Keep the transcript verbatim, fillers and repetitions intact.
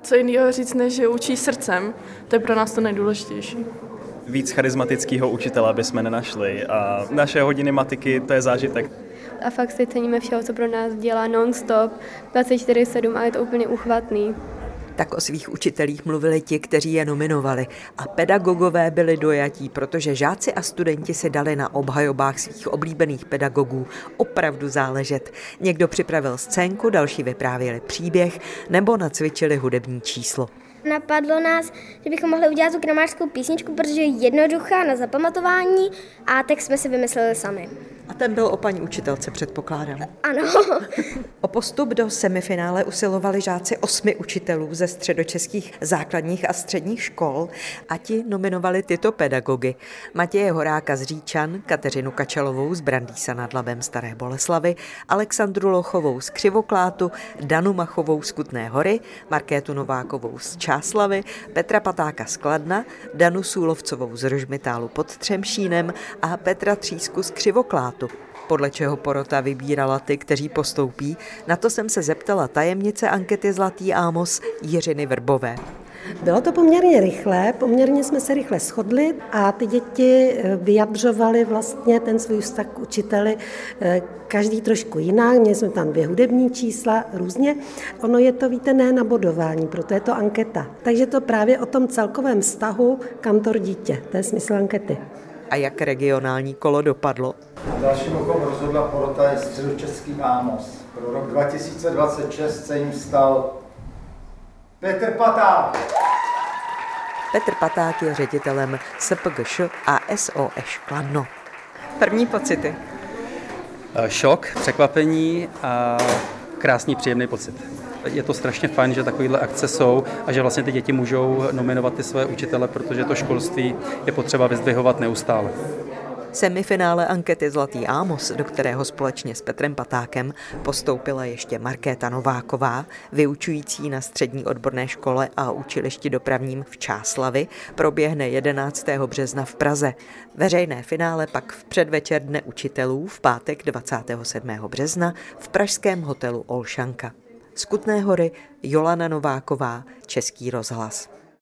Co jiného říct, než že učí srdcem, to je pro nás to nejdůležitější. Víc charismatického učitele bychom nenašli a naše hodiny matiky, to je zážitek. A fakt si ceníme všeho, co pro nás dělá non-stop, dvacet čtyři sedm a je to úplně uchvatný. Tak o svých učitelích mluvili ti, kteří je nominovali a pedagogové byli dojatí, protože žáci a studenti si dali na obhajobách svých oblíbených pedagogů opravdu záležet. Někdo připravil scénku, další vyprávěli příběh nebo nacvičili hudební číslo. Napadlo nás, že bychom mohli udělat tu kramářskou písničku, protože je jednoduchá na zapamatování a text jsme si vymysleli sami. A ten byl o paní učitelce, předpokládám. Ano. O postup do semifinále usilovali žáci osmi učitelů ze středočeských základních a středních škol a ti nominovali tyto pedagogy. Matěje Horáka z Říčan, Kateřinu Kačalovou z Brandýsa nad Labem Staré Boleslavi, Alexandru Lochovou z Křivoklátu, Danu Machovou z Kutné Hory, Markétu Novákovou z Čáslavy, Petra Patáka z Kladna, Danu Sůlovcovou z Rožmitálu pod Třemšínem a Petra Třísku z Křivoklátu. Podle čeho porota vybírala ty, kteří postoupí, na to jsem se zeptala tajemnice ankety Zlatý Ámos Jiřiny Vrbové. Bylo to poměrně rychlé, poměrně jsme se rychle shodli a ty děti vyjadřovaly vlastně ten svůj vztah k učiteli každý trošku jinak. Měli jsme tam dvě hudební čísla různě. Ono je to, víte, ne na bodování, proto je to anketa. Takže to právě o tom celkovém vztahu kantor dítě, to je smysl ankety. A jak regionální kolo dopadlo? Dalším okom rozhodla porota je Středočeský Ámos. Pro rok dva tisíce dvacet šest se jim stal Petr Paták. Petr Paták je ředitelem S P G Š a S O Š Kladno. První pocity? Šok, překvapení a krásný, příjemný pocit. Je to strašně fajn, že takovéhle akce jsou a že vlastně ty děti můžou nominovat ty své učitele, protože to školství je potřeba vyzdvihovat neustále. Semifinále ankety Zlatý Ámos, do kterého společně s Petrem Patákem postoupila ještě Markéta Nováková, vyučující na střední odborné škole a učilišti dopravním v Čáslavi, proběhne jedenáctého března v Praze. Veřejné finále pak v předvečer Dne učitelů v pátek dvacátého sedmého března v pražském hotelu Olšanka. Z Kutné Hory Jolana Nováková, Český rozhlas.